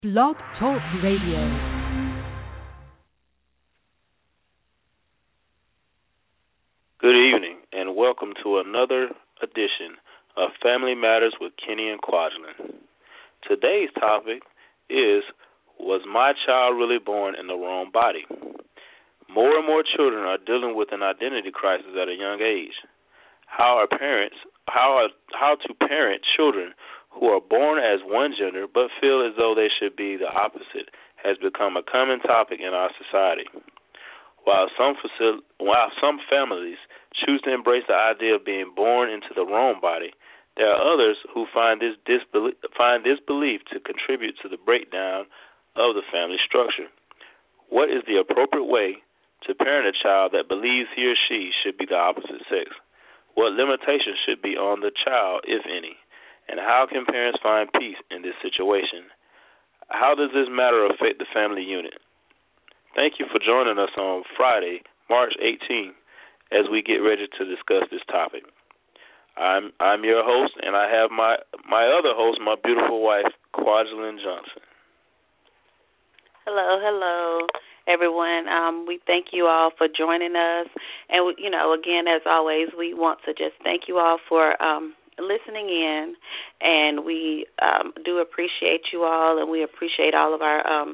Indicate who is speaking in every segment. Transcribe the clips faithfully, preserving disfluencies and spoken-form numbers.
Speaker 1: Blog Talk Radio.
Speaker 2: Good evening, and welcome to another edition of Family Matters with Kenny and Kwajalein. Today's topic is, was my child really born in the wrong body? More and more children are dealing with an identity crisis at a young age. How are parents, how are, how to parent children who are born as one gender but feel as though they should be the opposite has become a common topic in our society. While some facil- while some families choose to embrace the idea of being born into the wrong body, there are others who find this disbelief, find this belief to contribute to the breakdown of the family structure. What is the appropriate way to parent a child that believes he or she should be the opposite sex? What limitations should be on the child, if any? And how can parents find peace in this situation? How does this matter affect the family unit? Thank you for joining us on Friday, March eighteenth, as we get ready to discuss this topic. I'm I'm your host, and I have my, my other host, my beautiful wife, Kwajalein Johnson.
Speaker 3: Hello, hello, everyone. Um, we thank you all for joining us. And, we, you know, again, as always, we want to just thank you all for um, listening in. And we um, do appreciate you all, and we appreciate all of our um,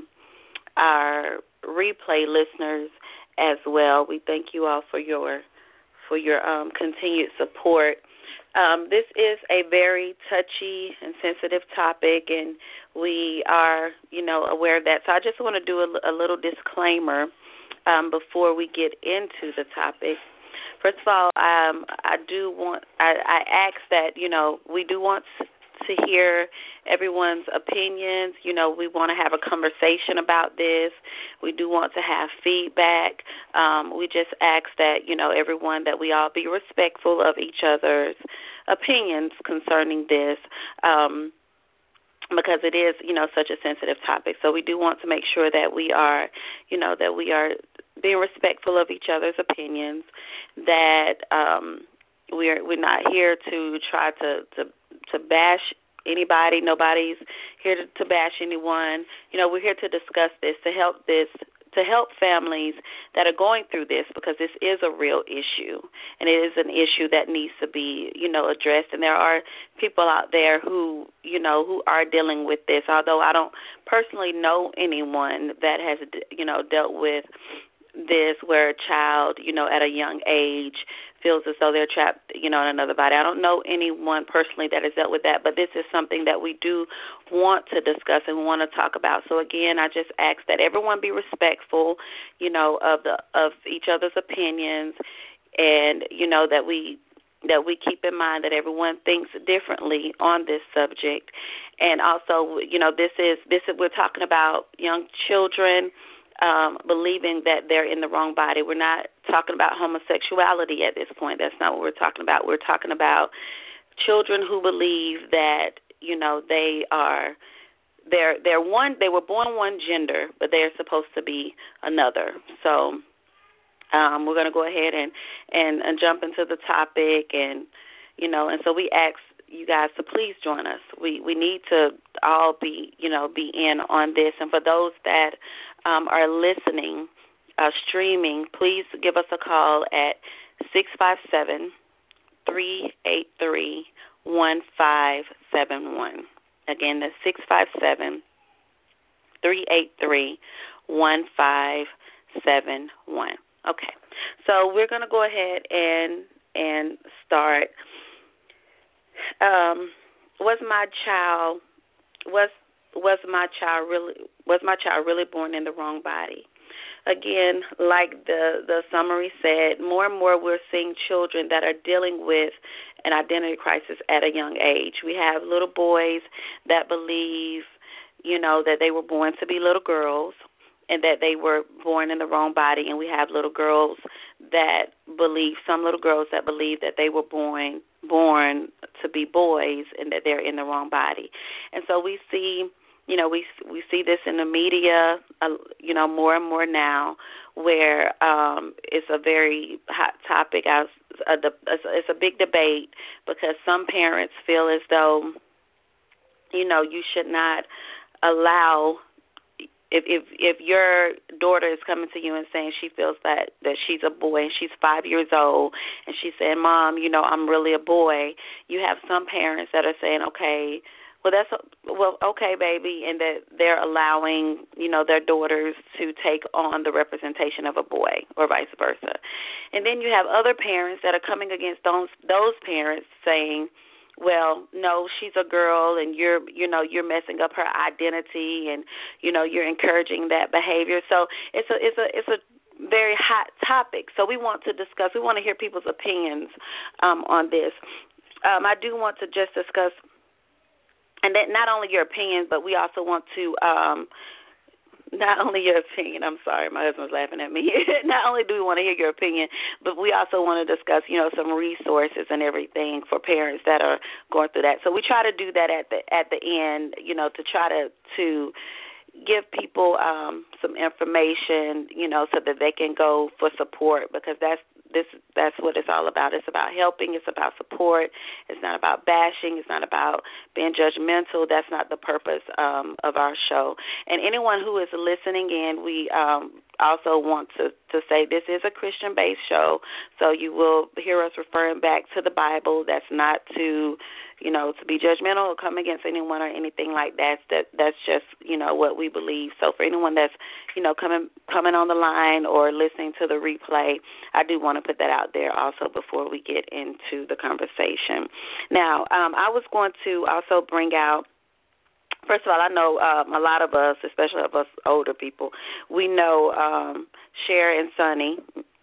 Speaker 3: our replay listeners as well. We thank you all for your for your um, continued support. Um, this is a very touchy and sensitive topic, and we are, you know, aware of that. So I just want to do a, a little disclaimer um, before we get into the topic. First of all, um, I do want, I, I ask that, you know, we do want to hear everyone's opinions. You know, we want to have a conversation about this. We do want to have feedback. Um, we just ask that, you know, everyone, that we all be respectful of each other's opinions concerning this, um, because it is, you know, such a sensitive topic. So we do want to make sure that we are, you know, that we are being respectful of each other's opinions, that um, we're we're not here to try to, to, to bash anybody. Nobody's here to, to bash anyone. You know, we're here to discuss this, to help this, to help families that are going through this, because this is a real issue, and it is an issue that needs to be, you know, addressed. And there are people out there who, you know, who are dealing with this, although I don't personally know anyone that has, you know, dealt with this, where a child, you know, at a young age feels as though they're trapped, you know, in another body. I don't know anyone personally that has dealt with that, but this is something that we do want to discuss and want to talk about. So again, I just ask that everyone be respectful, you know, of the of each other's opinions, and you know that we that we keep in mind that everyone thinks differently on this subject. And also, you know, this is this is, we're talking about young children Um, believing that they're in the wrong body. We're not talking about homosexuality at this point. That's not what we're talking about. We're talking about children who believe that, you know, they are they're they're one they were born one gender, but they're supposed to be another. So um, we're going to go ahead and, and, and jump into the topic, and you know, and so we ask you guys to please join us. We we need to all be, you know, be in on this. And for those that um, are listening, uh, streaming, please give us a call at six five seven, three eight three, one five seven one. Again, that's six five seven, three eight three, one five seven one. Okay, so we're going to go ahead and and start. Um, was my child was was my child really was my child really born in the wrong body? Again, like the the summary said, more and more we're seeing children that are dealing with an identity crisis at a young age. We have little boys that believe, you know, that they were born to be little girls, and that they were born in the wrong body. And we have little girls that believe, some little girls that believe that they were born born to be boys, and that they're in the wrong body. And so we see, you know, we we see this in the media, uh, you know, more and more now, where um, it's a very hot topic. I was, uh, it's a big debate, because some parents feel as though, you know, you should not allow. If if if your daughter is coming to you and saying she feels that, that she's a boy and she's five years old and she's saying, Mom, you know, I'm really a boy, you have some parents that are saying, okay, well, that's well, okay, baby, and that they're allowing, you know, their daughters to take on the representation of a boy or vice versa. And then you have other parents that are coming against those those parents saying, well, no, she's a girl, and you're, you know, you're messing up her identity, and you know, you're encouraging that behavior. So it's a, it's a, it's a very hot topic. So we want to discuss. We want to hear people's opinions um, on this. Um, I do want to just discuss, and that not only your opinion, but we also want to. Um, Not only your opinion, I'm sorry, my husband's laughing at me. Not only do we want to hear your opinion, but we also want to discuss, you know, some resources and everything for parents that are going through that. So we try to do that at the at the end, you know, to try to to give people um, some information, you know, so that they can go for support, because that's this that's what it's all about. It's about helping. It's about support. It's not about bashing. It's not about being judgmental. That's not the purpose um, of our show. And anyone who is listening in, we um, also want to, to say this is a Christian-based show, so you will hear us referring back to the Bible. That's not to, you know, to be judgmental or come against anyone or anything like that. That that's just, you know, what we believe. So for anyone that's, you know, coming coming on the line or listening to the replay, I do want to put that out there also before we get into the conversation. Now, um, I was going to also bring out, first of all, I know um, a lot of us, especially of us older people, we know um, Cher and Sonny,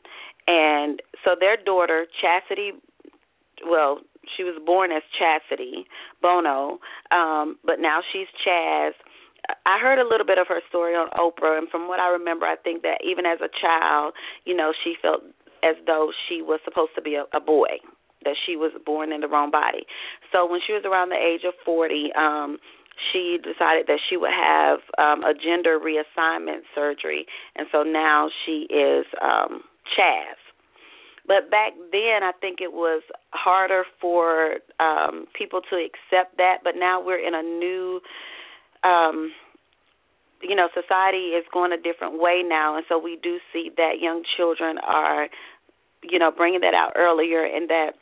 Speaker 3: and so their daughter, Chastity, well, she was born as Chastity Bono, um, but now she's Chaz. I heard a little bit of her story on Oprah, and from what I remember, I think that even as a child, you know, she felt as though she was supposed to be a, a boy, that she was born in the wrong body. So when she was around the age of forty, um, she decided that she would have um, a gender reassignment surgery, and so now she is um, Chaz. But back then, I think it was harder for um, people to accept that, but now we're in a new Um, you know, society is going a different way now, and so we do see that young children are, you know, bringing that out earlier, and that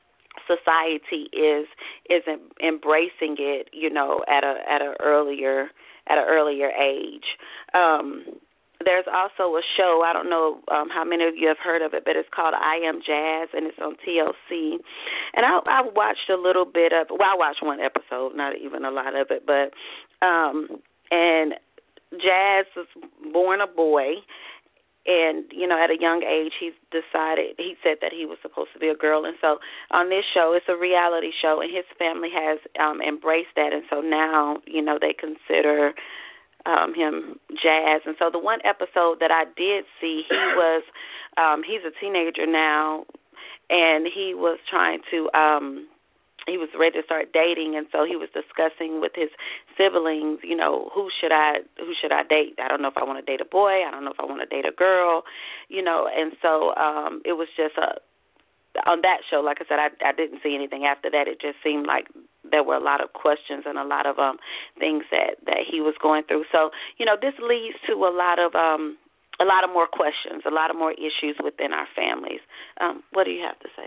Speaker 3: society is is embracing it, you know, at a at a earlier at an earlier age. Um, there's also a show, I don't know um, how many of you have heard of it, but it's called I Am Jazz, and it's on T L C. And I, I watched a little bit of, well, I watched one episode, not even a lot of it, but, um, and Jazz was born a boy, and, you know, at a young age, he decided, he said that he was supposed to be a girl. And so on this show, it's a reality show, and his family has um, embraced that. And so now, you know, they consider um, him Jazz. And so the one episode that I did see, he was, um, he's a teenager now, and he was trying to, um, he was ready to start dating, and so he was discussing with his siblings, you know, who should I who should I date? I don't know if I want to date a boy. I don't know if I want to date a girl, you know. And so um, it was just a on that show. Like I said, I, I didn't see anything after that. It just seemed like there were a lot of questions and a lot of um, things that, that he was going through. So you know, this leads to a lot of um, a lot of more questions, a lot of more issues within our families. Um, what do you have to say?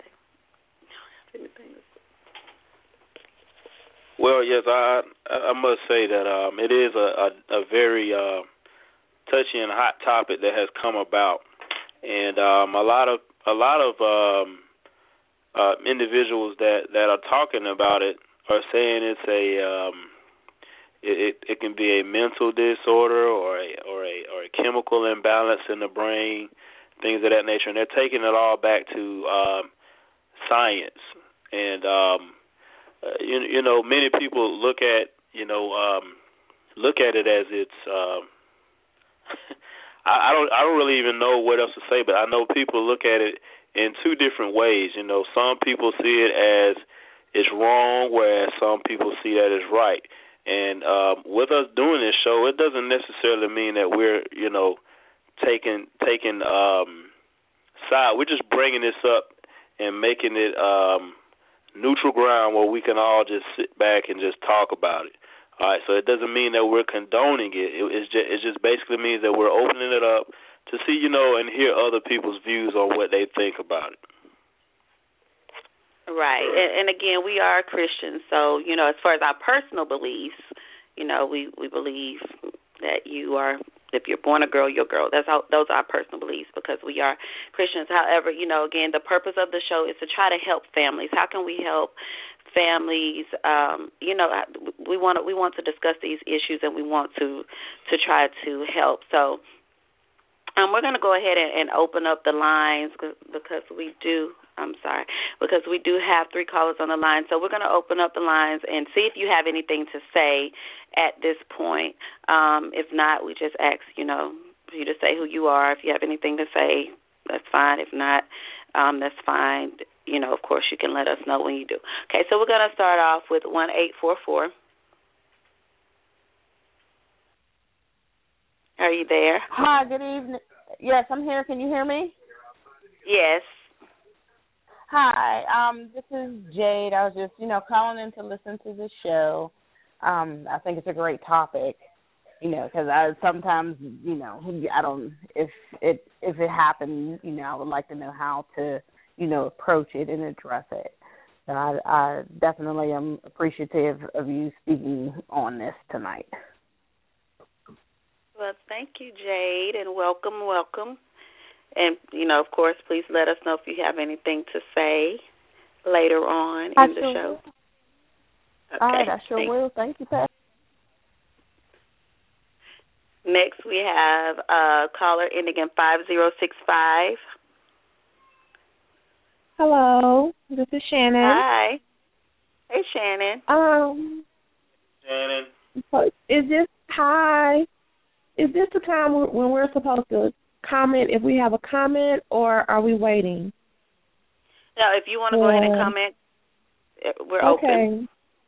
Speaker 2: Well, yes, I I must say that um, it is a, a, a very uh, touchy and hot topic that has come about, and um, a lot of a lot of um, uh, individuals that, that are talking about it are saying it's a um, it, it can be a mental disorder or a or a or a chemical imbalance in the brain, things of that nature, and they're taking it all back to um, science and. Um, Uh, you, you know, many people look at, you know, um, look at it as it's. Um, I, I don't. I don't really even know what else to say, but I know people look at it in two different ways. You know, some people see it as it's wrong, whereas some people see that as right. And um, with us doing this show, it doesn't necessarily mean that we're, you know, taking taking um, side. We're just bringing this up and making it. Um, neutral ground where we can all just sit back and just talk about it. All right, so it doesn't mean that we're condoning it. it it's just, it just basically means that we're opening it up to see, you know, and hear other people's views on what they think about it.
Speaker 3: Right. And, and again, we are Christians, so, you know, as far as our personal beliefs, you know, we, we believe that you are, if you're born a girl, you're a girl. That's how, those are our personal beliefs because we are Christians. However, you know, again, the purpose of the show is to try to help families. How can we help families? Um, you know, we want to, we want to discuss these issues and we want to to try to help. So um, we're going to go ahead and, and open up the lines because we do. I'm sorry, because we do have three callers on the line. So we're going to open up the lines and see if you have anything to say at this point. Um, if not, we just ask, you know, for you to say who you are. If you have anything to say, that's fine. If not, um, that's fine. You know, of course, you can let us know when you do. Okay, so we're going to start off with one eight four four. Are you there?
Speaker 4: Hi, good evening. Yes, I'm here. Can you hear me?
Speaker 3: Yes.
Speaker 4: Hi, um, this is Jade. I was just, you know, calling in to listen to the show. Um, I think it's a great topic, you know, because I sometimes, you know, I don't, if it if it happened, you know, I would like to know how to, you know, approach it and address it. So I, I definitely am appreciative of you speaking on this tonight.
Speaker 3: Well, thank you, Jade, and welcome, welcome. And, you know, of course, please let us know if you have anything to say later on
Speaker 4: I
Speaker 3: in the
Speaker 4: sure
Speaker 3: show.
Speaker 4: Okay. All right, I sure
Speaker 3: Thanks.
Speaker 4: will. Thank you, Pat.
Speaker 3: Next, we have a caller ending in five zero six five.
Speaker 5: Hello, this is Shannon.
Speaker 3: Hi. Hey, Shannon.
Speaker 5: Um,
Speaker 2: Shannon.
Speaker 5: Is this, hi, is this the time when we're supposed to comment if we have a comment, or are we waiting?
Speaker 3: No, if you want to go ahead and comment, we're
Speaker 5: okay.
Speaker 3: open.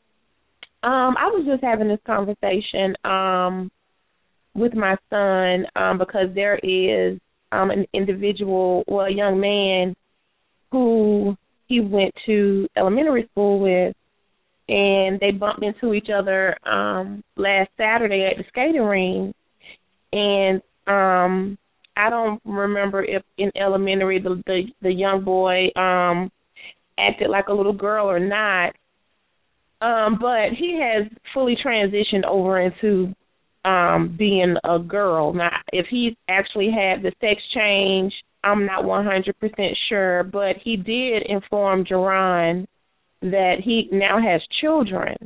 Speaker 5: Um, I was just having this conversation um, with my son um, because there is um, an individual, well, a young man who he went to elementary school with, and they bumped into each other um, last Saturday at the skating ring, and um, I don't remember if in elementary the the, the young boy um, acted like a little girl or not, um, but he has fully transitioned over into um, being a girl. Now, if he's actually had the sex change, I'm not one hundred percent sure, but he did inform Jerron that he now has children.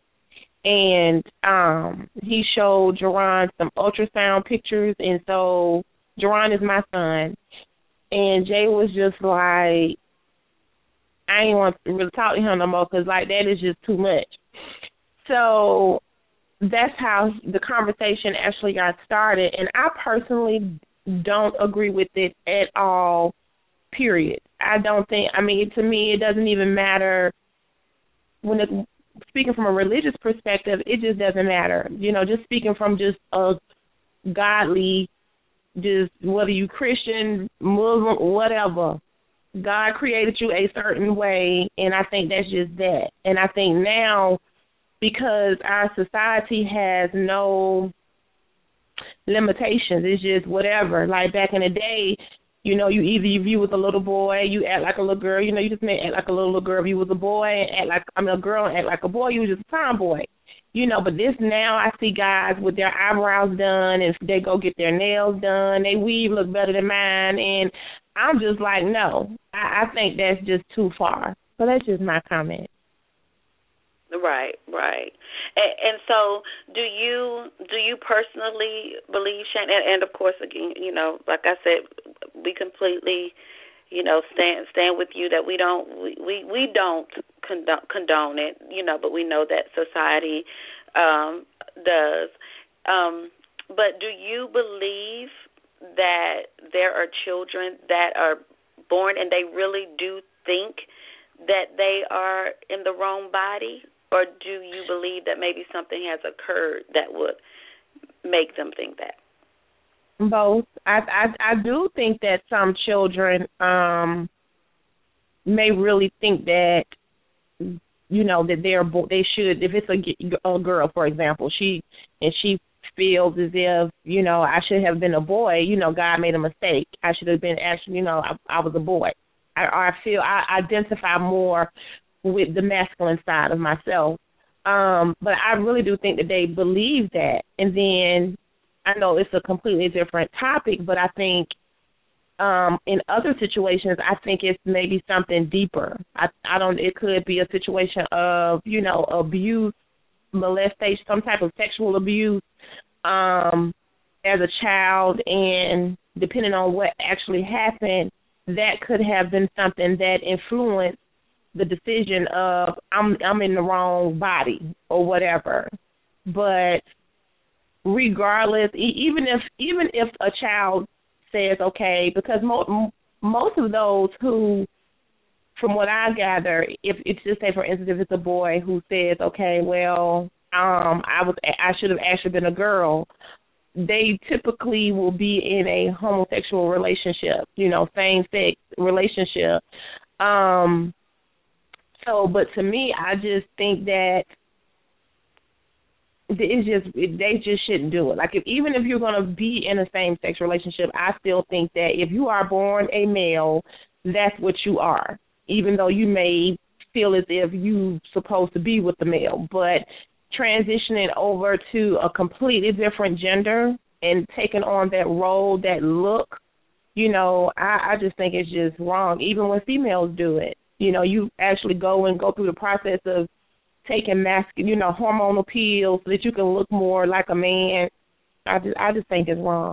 Speaker 5: And um, he showed Jerron some ultrasound pictures, and so Jerron is my son. And Jay was just like, I ain't want to really talk to him no more because, like, that is just too much. So that's how the conversation actually got started. And I personally don't agree with it at all, period. I don't think, I mean, to me, it doesn't even matter when it, speaking from a religious perspective, it just doesn't matter. You know, just speaking from just a godly, just whether you Christian, Muslim, whatever, God created you a certain way, and I think that's just that. And I think now, because our society has no limitations, it's just whatever. Like back in the day, you know, you either if you was a little boy, you act like a little girl. You know, you just may act like a little, little girl. If you was a boy, and act like I mean a girl and act like a boy, you was just a tomboy. You know, but this now I see guys with their eyebrows done and they go get their nails done. They weave look better than mine, and I'm just like, no, I, I think that's just too far. So that's just my comment.
Speaker 3: Right, right. And, and so, do you do you personally believe, Shane? And, and of course, again, you know, like I said, we completely, you know, stand stand with you that we don't we we, we don't condone, condone it, you know, but we know that society um, does. Um, but do you believe that there are children that are born and they really do think that they are in the wrong body? Or do you believe that maybe something has occurred that would make them think that?
Speaker 5: Both. I I, I do think that some children um, may really think that you know, that they're they should, if it's a, a girl, for example, she and she feels as if, you know, I should have been a boy, you know, God made a mistake. I should have been actually, you know, I, I was a boy. I, I feel I identify more with the masculine side of myself. Um, but I really do think that they believe that. And then I know it's a completely different topic, but I think um, in other situations, I think it's maybe something deeper. I, I don't. It could be a situation of, you know, abuse, molestation, some type of sexual abuse um, as a child, and depending on what actually happened, that could have been something that influenced the decision of I'm I'm in the wrong body or whatever. But regardless, even if even if a child says okay, because mo- most of those who, from what I gather, if it's just say for instance if it's a boy who says okay, well um I was I should have actually been a girl, they typically will be in a homosexual relationship, you know, same sex relationship. Um, so, but to me, I just think that it's just they just shouldn't do it. Like, if, even if you're going to be in a same sex relationship, I still think that if you are born a male, that's what you are. Even though you may feel as if you're supposed to be with the male, but transitioning over to a completely different gender and taking on that role, that look, you know, I, I just think it's just wrong. Even when females do it, you know, you actually go and go through the process of taking masculine, you know, hormonal pills so that you can look more like a man. I just, I just think it's wrong.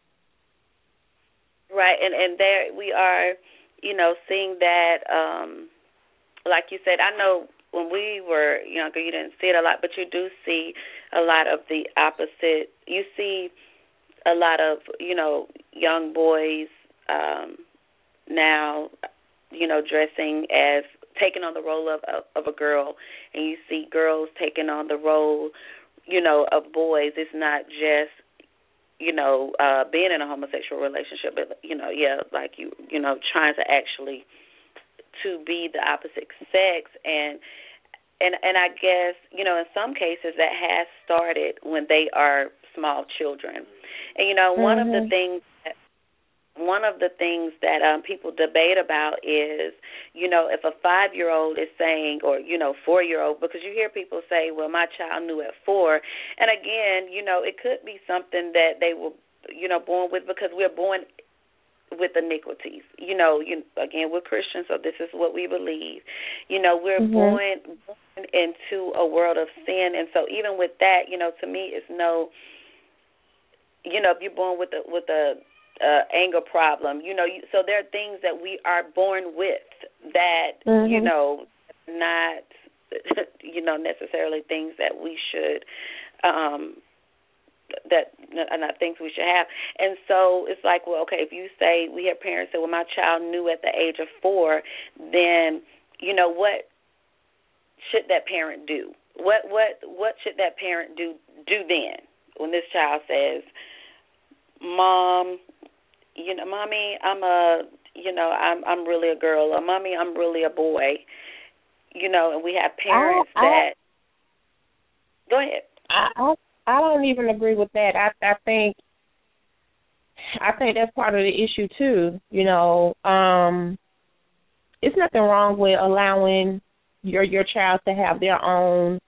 Speaker 3: Right, and and there we are, you know, seeing that, um, like you said, I know when we were younger, you didn't see it a lot, but you do see a lot of the opposite. You see a lot of, you know, young boys um, now, you know, dressing as taking on the role of, of of a girl, and you see girls taking on the role, you know, of boys. It's not just, you know, uh, being in a homosexual relationship, but, you know, yeah, like you, you know, trying to actually to be the opposite sex. And And and I guess, you know, in some cases that has started when they are small children. And, you know, mm-hmm. one of the things that, one of the things that um, people debate about is, you know, if a five-year-old is saying, or, you know, four-year-old, because you hear people say, well, my child knew at four. And, again, you know, it could be something that they were, you know, born with, because we're born with iniquities. You know, you, again, we're Christians, so this is what we believe. You know, we're mm-hmm. born, born into a world of sin, and so even with that, you know, to me, it's no, you know, if you're born with a, with a uh, anger problem, you know, you, so there are things that we are born with that, mm-hmm. you know, not, you know, necessarily things that we should, um, that are not things we should have. And so it's like, well, okay, if you say, we have parents say, well, my child knew at the age of four, then, you know, what should that parent do? What what what should that parent do do then when this child says, Mom, you know, Mommy, I'm a, you know, I'm I'm really a girl, or Mommy, I'm really a boy, you know, and we have parents I, I, that, go ahead.
Speaker 5: I, I I don't even agree with that. I I think I think that's part of the issue too. You know, um, it's nothing wrong with allowing your your child to have their own,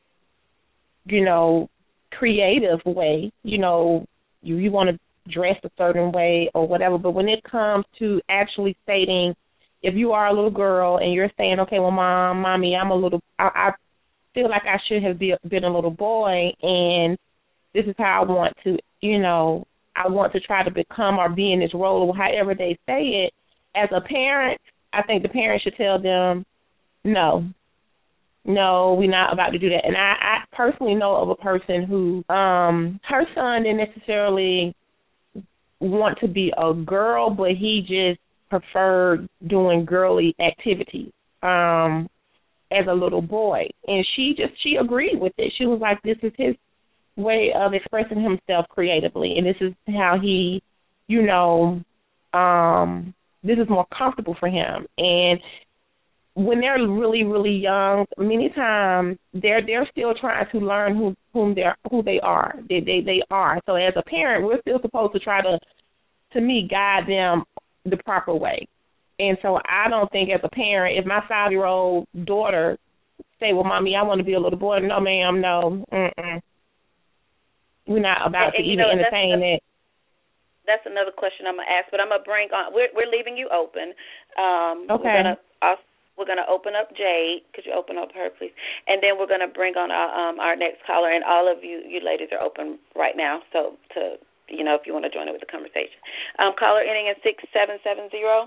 Speaker 5: you know, creative way. You know, you you want to dress a certain way or whatever. But when it comes to actually stating, if you are a little girl and you're saying, okay, well, Mom, Mommy, I'm a little, I, I feel like I should have be, been a little boy, and this is how I want to, you know, I want to try to become or be in this role, or however they say it. As a parent, I think the parent should tell them, no, no, we're not about to do that. And I, I personally know of a person who, um, her son didn't necessarily want to be a girl, but he just preferred doing girly activities um, as a little boy. And she just, she agreed with it. She was like, this is his way of expressing himself creatively, and this is how he, you know, um, this is more comfortable for him. And when they're really, really young, many times they're they're still trying to learn who whom they're who they are. They they they are. So as a parent, we're still supposed to try to, to me, guide them the proper way. And so I don't think as a parent, if my five-year-old daughter say, well, Mommy, I want to be a little boy, no, ma'am, no, mm-mm. We're not about
Speaker 3: and, and
Speaker 5: to even
Speaker 3: know,
Speaker 5: entertain
Speaker 3: that's,
Speaker 5: that.
Speaker 3: That's another question I'm going to ask, but I'm going to bring on, we're, we're leaving you open. Um,
Speaker 5: okay.
Speaker 3: We're going to we're gonna open up Jade. Could you open up her, please? And then we're going to bring on our, um, our next caller, and all of you, you ladies are open right now, so to, you know, if you want to join in with the conversation. Um, caller ending in six seven seven zero.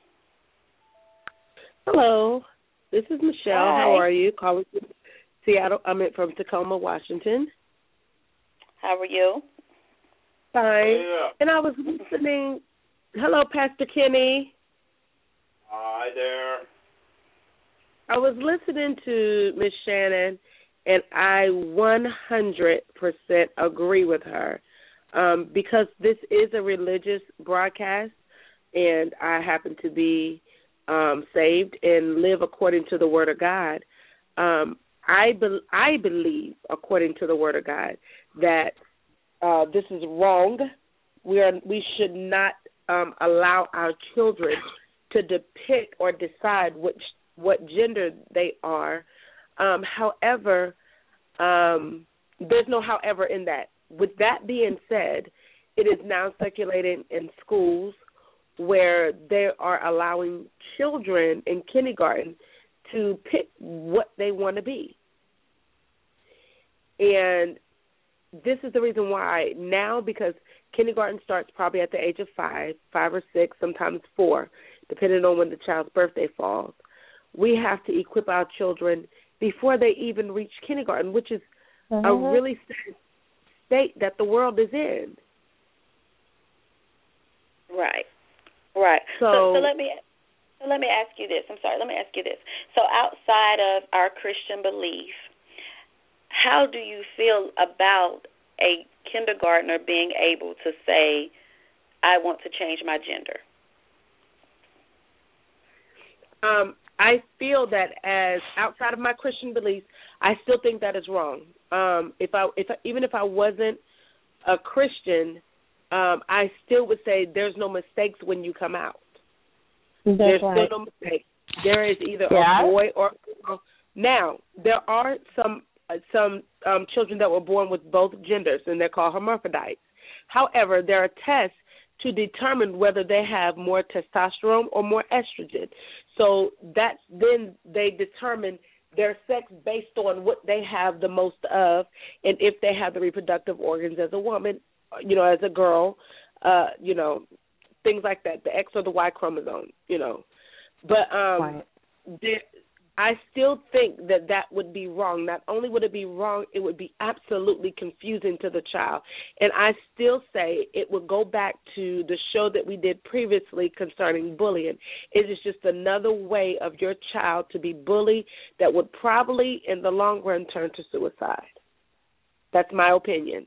Speaker 6: Hello, this is Michelle.
Speaker 3: Hi.
Speaker 6: How are you? Calling from Seattle. I'm from Tacoma, Washington.
Speaker 3: How are you?
Speaker 6: Fine.
Speaker 2: Yeah.
Speaker 6: And I was listening. Hello, Pastor Kenny.
Speaker 2: Hi there.
Speaker 6: I was listening to Miss Shannon, and I one hundred percent agree with her um, because this is a religious broadcast, and I happen to be um, saved and live according to the Word of God. Um, I, be- I believe, according to the Word of God, that uh, this is wrong. We are we should not um, allow our children to depict or decide which what gender they are. Um, however, um, there's no however in that. With that being said, it is now circulating in schools where they are allowing children in kindergarten to pick what they want to be. And this is the reason why now, because kindergarten starts probably at the age of five, five or six, sometimes four, depending on when the child's birthday falls. We have to equip our children before they even reach kindergarten, which is mm-hmm. a really sad state that the world is in.
Speaker 3: Right, right.
Speaker 6: So,
Speaker 3: so, so let me so let me ask you this. I'm sorry. Let me ask you this. So outside of our Christian belief, how do you feel about a kindergartner being able to say, I want to change my gender?
Speaker 6: Um, I feel that as outside of my Christian beliefs, I still think that is wrong. Um, if I, if I, even if I wasn't a Christian, um, I still would say there's no mistakes when you come out.
Speaker 5: That's
Speaker 6: there's
Speaker 5: right.
Speaker 6: still no mistakes. There is either
Speaker 5: yeah.
Speaker 6: a boy or a girl. Now, there are some uh, some um, children that were born with both genders, and they're called hermaphrodites. However, there are tests to determine whether they have more testosterone or more estrogen. So that's then they determine their sex based on what they have the most of, and if they have the reproductive organs as a woman, you know, as a girl, uh, you know, things like that, the X or the Y chromosome, you know. But um,
Speaker 5: right.
Speaker 6: there, I still think that that would be wrong. Not only would it be wrong, it would be absolutely confusing to the child. And I still say it would go back to the show that we did previously concerning bullying. It is just another way of your child to be bullied that would probably, in the long run, turn to suicide. That's my opinion.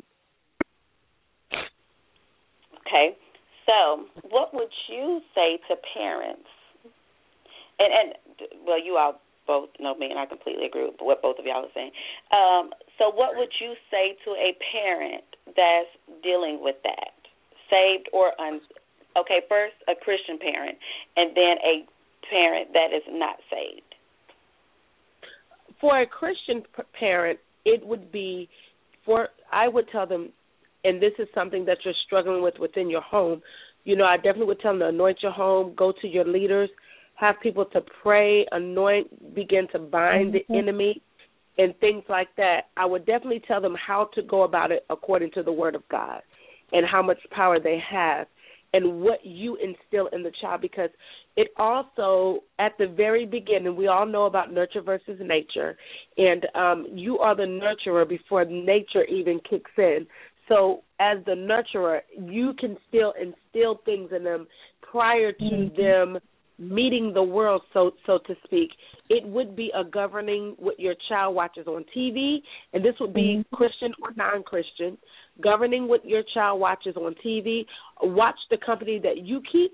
Speaker 3: Okay. So what would you say to parents? And, and well, you all both know me, and I completely agree with what both of y'all are saying. Um, so what would you say to a parent that's dealing with that, saved or un? Okay, first a Christian parent, and then a parent that is not saved.
Speaker 6: For a Christian p- parent, it would be for I would tell them, and this is something that you're struggling with within your home. You know, I definitely would tell them to anoint your home, go to your leaders, have people to pray, anoint, begin to bind mm-hmm. the enemy, and things like that. I would definitely tell them how to go about it according to the Word of God and how much power they have and what you instill in the child, because it also, at the very beginning, we all know about nurture versus nature, and um, you are the nurturer before nature even kicks in. So as the nurturer, you can still instill things in them prior to mm-hmm. them meeting the world, so so to speak. It would be a governing what your child watches on T V, and this would be mm-hmm. Christian or non-Christian, governing what your child watches on T V. Watch the company that you keep,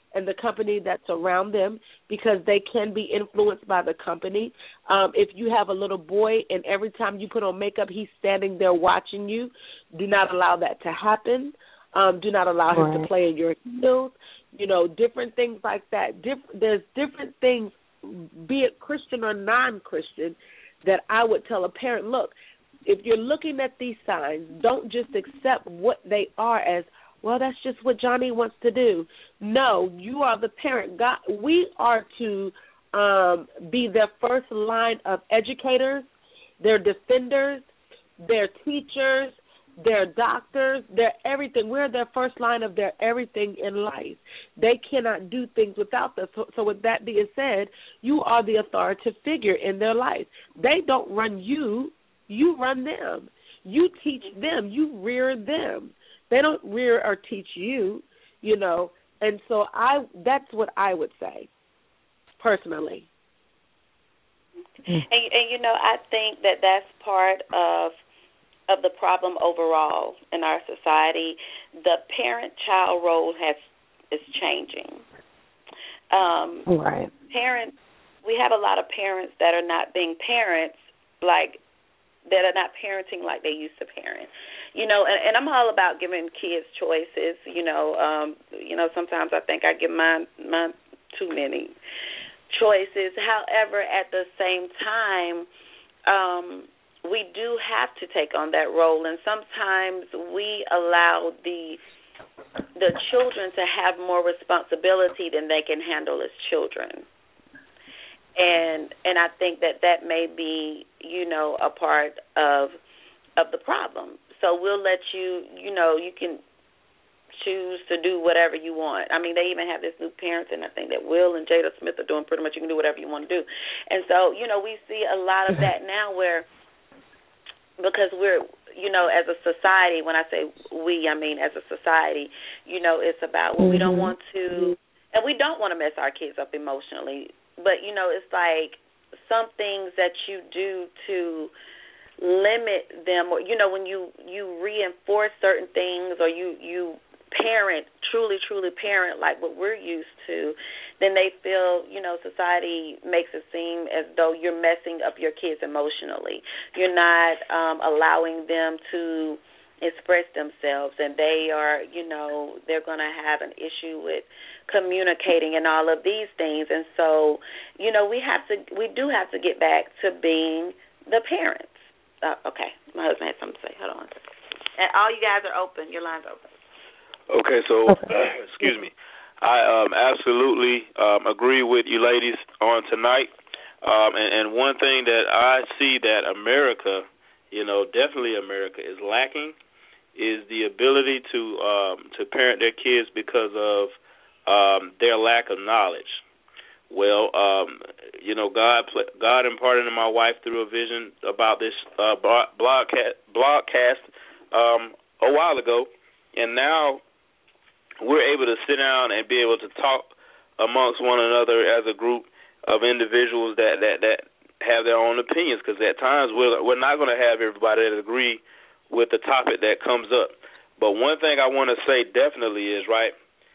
Speaker 6: and the company that's around them, because they can be influenced by the company. Um, if you have a little boy and every time you put on makeup he's standing there watching you, do not allow that to happen. Um, do not allow
Speaker 4: right.
Speaker 6: him to play in your heels. You know, different things like that. Dif- there's different things, be it Christian or non-Christian, that I would tell a parent, look, if you're looking at these signs, don't just accept what they are as, well, that's just what Johnny wants to do. No, you are the parent. God, we are to um, be their first line of educators, their defenders, their teachers, their doctors, their everything. We're their first line of their everything in life. They cannot do things without us. So, so with that being said, you are the authoritative figure in their life. They don't run you. You run them. You teach them. You rear them. They don't rear or teach you, you know. And so I that's what I would say, personally.
Speaker 3: And, and you know, I think that that's part of of the problem overall in our society. The parent-child role has is changing. Um,
Speaker 4: right.
Speaker 3: Parents, we have a lot of parents that are not being parents, like that are not parenting like they used to parent. You know, and, and I'm all about giving kids choices. You know, um, you know, sometimes I think I give mine, mine too many choices. However, at the same time, um, we do have to take on that role, and sometimes we allow the the children to have more responsibility than they can handle as children. And and I think that that may be, you know, a part of of the problem. So we'll let you, you know, you can choose to do whatever you want. I mean, they even have this new parenting, I think, that Will and Jada Smith are doing. Pretty much you can do whatever you want to do. And so, you know, we see a lot of that now where, because we're, you know, as a society, when I say we, I mean as a society, you know, it's about, well, we don't want to, and we don't want to mess our kids up emotionally. But, you know, it's like some things that you do to limit them, or, you know, when you, you reinforce certain things, or you, you parent, truly, truly parent like what we're used to, then they feel, you know, society makes it seem as though you're messing up your kids emotionally. You're not um, allowing them to express themselves, and they are, you know, they're going to have an issue with communicating and all of these things. And so, you know, we have to, we do have to get back to being the parents. Uh, okay, my husband had something to say. Hold on. And all you guys are open. Your line's open.
Speaker 2: Okay, so, okay. excuse me. I um, absolutely um, agree with you ladies on tonight. Um, and, and one thing that I see that America, you know, definitely America is lacking is the ability to um, to parent their kids because of um, their lack of knowledge. Well, um, you know, God God imparted to my wife through a vision about this uh, broadcast, broadcast um, a while ago, and now we're able to sit down and be able to talk amongst one another as a group of individuals that, that, that have their own opinions, because at times we're, we're not going to have everybody that agree with the topic that comes up. But one thing I want to say definitely is, right,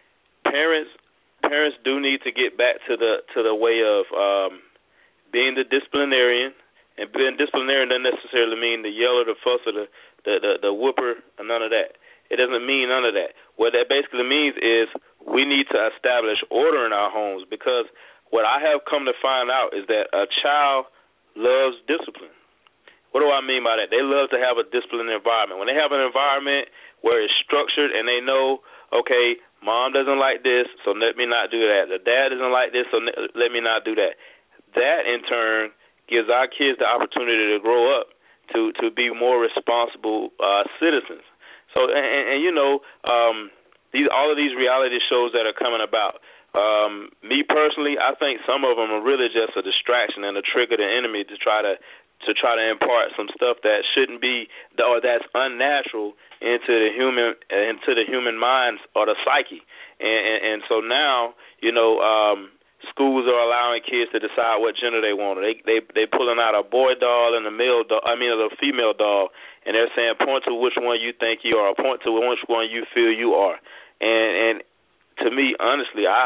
Speaker 2: parents parents do need to get back to the to the way of um, being the disciplinarian, and being disciplinarian doesn't necessarily mean the yell or the fuss or the, the, the, the whooper or none of that. It doesn't mean none of that. What that basically means is we need to establish order in our homes, because what I have come to find out is that a child loves discipline. What do I mean by that? They love to have a disciplined environment. When they have an environment where it's structured and they know, okay, mom doesn't like this, so let me not do that. The dad doesn't like this, so let me not do that. That, in turn, gives our kids the opportunity to grow up to, to be more responsible uh, citizens. So, and, and you know, um, these all of these reality shows that are coming about, um, me personally, I think some of them are really just a distraction and a trick of the enemy to try to to try to impart some stuff that shouldn't be, or that's unnatural into the human into the human minds or the psyche. And, and, and so now, you know, um, schools are allowing kids to decide what gender they want. They they they pulling out a boy doll and a male doll. I mean, a female doll, and they're saying point to which one you think you are, point to which one you feel you are. And and to me, honestly, I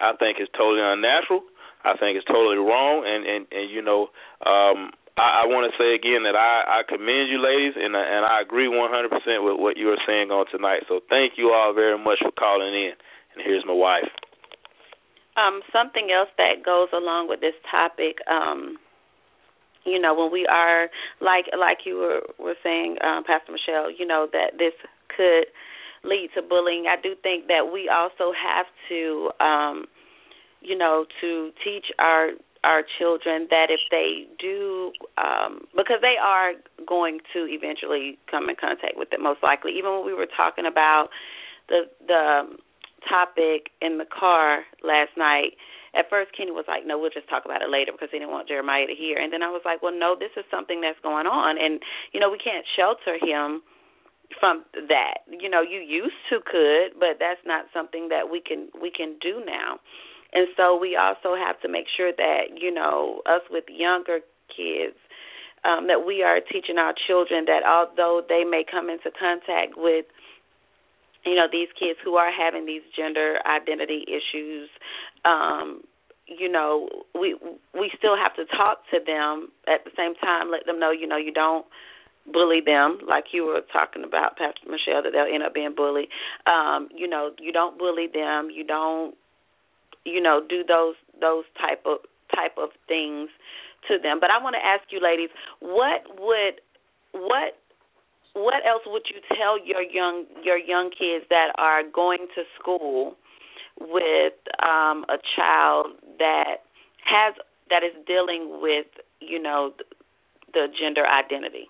Speaker 2: I think it's totally unnatural. I think it's totally wrong, and, and, and you know, um, I, I want to say again that I, I commend you ladies, and, and I agree one hundred percent with what you were saying on tonight. So thank you all very much for calling in. And here's my wife.
Speaker 3: Um, something else that goes along with this topic, um, you know, when we are, like like you were, were saying, um, Pastor Michelle, you know, that this could lead to bullying. I do think that we also have to, um, you know, to teach our our children that if they do, um, because they are going to eventually come in contact with it most likely. Even when we were talking about the the topic in the car last night, at first Kenny was like, no, we'll just talk about it later because he didn't want Jeremiah to hear. And then I was like, well, no, this is something that's going on. And, you know, we can't shelter him from that. You know, you used to could, but that's not something that we can we can do now. And so we also have to make sure that, you know, us with younger kids, um, that we are teaching our children that although they may come into contact with, you know, these kids who are having these gender identity issues, um, you know, we we still have to talk to them at the same time, let them know, you know, you don't bully them, like you were talking about, Pastor Michelle, that they'll end up being bullied. Um, you know, you don't bully them. You don't, you know, do those those type of type of things to them. But I want to ask you, ladies, what would what what else would you tell your young your young kids that are going to school with um, a child that has that is dealing with, you know, the gender identity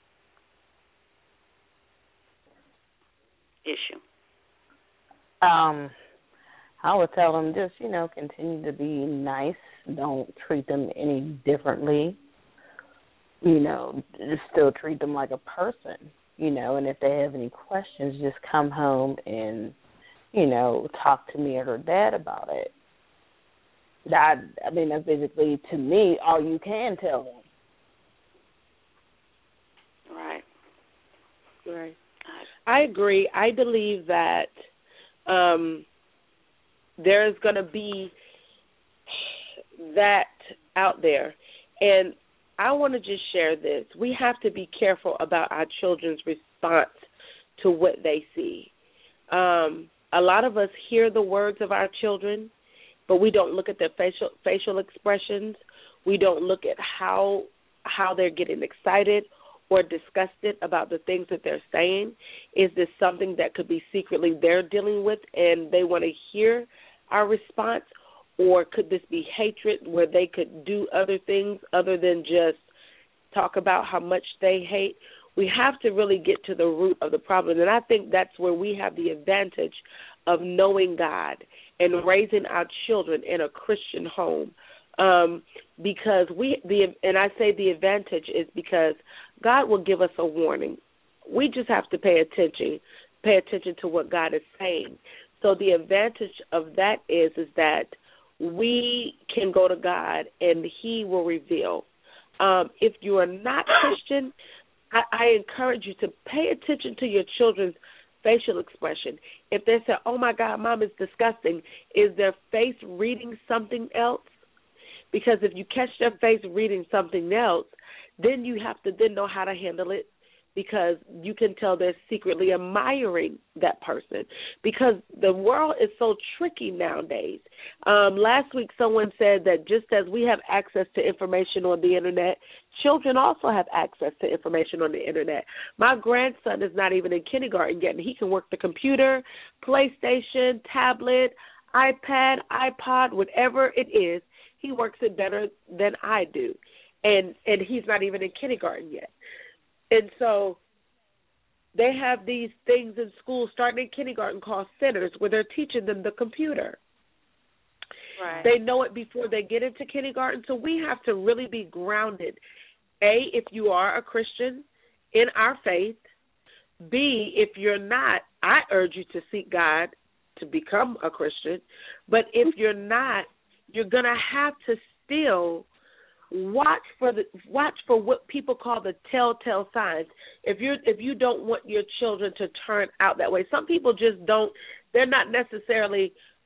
Speaker 3: issue?
Speaker 4: Um. I would tell them just, you know, continue to be nice. Don't treat them any differently. You know, just still treat them like a person, you know, and if they have any questions, just come home and, you know, talk to me or their dad about it. That, I mean, that's basically, to me, all you can tell them.
Speaker 3: Right.
Speaker 6: Right. I agree. I believe that um, there's going to be that out there. And I want to just share this. We have to be careful about our children's response to what they see. Um, a lot of us hear the words of our children, but we don't look at their facial facial expressions. We don't look at how how they're getting excited or disgusted about the things that they're saying. Is this something that could be secretly they're dealing with and they want to hear our response? Or could this be hatred where they could do other things other than just talk about how much they hate? We have to really get to the root of the problem. And I think that's where we have the advantage of knowing God and raising our children in a Christian home. Um, because we, the and I say the advantage is because God will give us a warning. We just have to pay attention, pay attention to what God is saying. So the advantage of that is, is that we can go to God and He will reveal. Um, if you are not Christian, I, I encourage you to pay attention to your children's facial expression. If they say, oh, my God, Mom, it's disgusting, is their face reading something else? Because if you catch their face reading something else, then you have to then know how to handle it, because you can tell they're secretly admiring that person, because the world is so tricky nowadays. Um, last week someone said that just as we have access to information on the Internet, children also have access to information on the Internet. My grandson is not even in kindergarten yet, and he can work the computer, PlayStation, tablet, iPad, iPod, whatever it is. He works it better than I do, and and he's not even in kindergarten yet. And so they have these things in school starting in kindergarten called centers where they're teaching them the computer.
Speaker 3: Right.
Speaker 6: They know it before they get into kindergarten. So we have to really be grounded. A, if you are a Christian in our faith. B, if you're not, I urge you to seek God to become a Christian. But if you're not, you're going to have to still Watch for the watch for what people call the telltale signs. If you if you don't want your children to turn out that way, some people just don't. They're not necessarily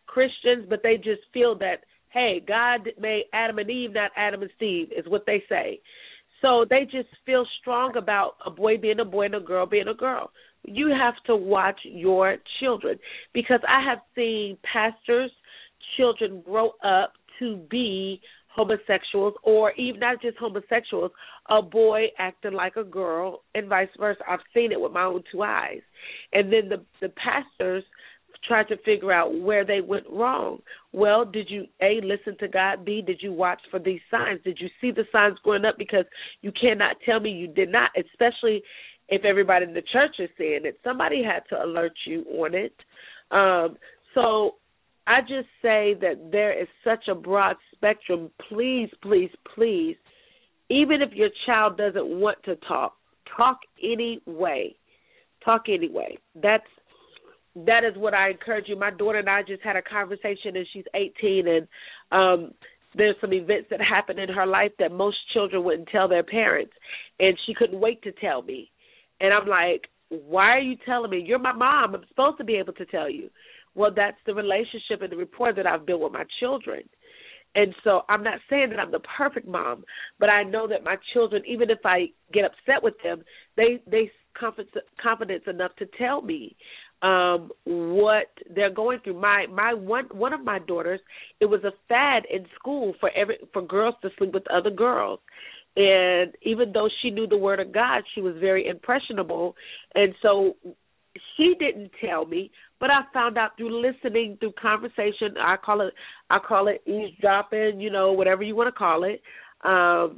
Speaker 6: Christians, but they just feel that, hey, God made Adam and Eve, not Adam and Steve, is what they say. So they just feel strong about a boy being a boy and a girl being a girl. You have to watch your children, because I have seen pastors' children grow up to be homosexuals, or even not just homosexuals, a boy acting like a girl and vice versa. I've seen it with my own two eyes. And then the the pastors try to figure out where they went wrong. Well, did you, A, listen to God? B, did you watch for these signs? Did you see the signs growing up? Because you cannot tell me you did not, especially if everybody in the church is saying it. Somebody had to alert you on it. Um, so I just say that there is such a broad spectrum. Please, please, please, even if your child doesn't want to talk, talk anyway. Talk anyway. That's that is what I encourage you. My daughter and I just had a conversation, and she's eighteen, and um, there's some events that happened in her life that most children wouldn't tell their parents, and she couldn't wait to tell me. And I'm like, why are you telling me? You're my mom. I'm supposed to be able to tell you. Well, that's the relationship and the rapport that I've built with my children. And so I'm not saying that I'm the perfect mom, but I know that my children, even if I get upset with them, they they confidence, confidence enough to tell me um, what they're going through. My my one one of my daughters, it was a fad in school for every for girls to sleep with other girls. And even though she knew the word of God, she was very impressionable. And so she didn't tell me, but I found out through listening, through conversation. I call it, I call it eavesdropping, you know, whatever you want to call it. Um,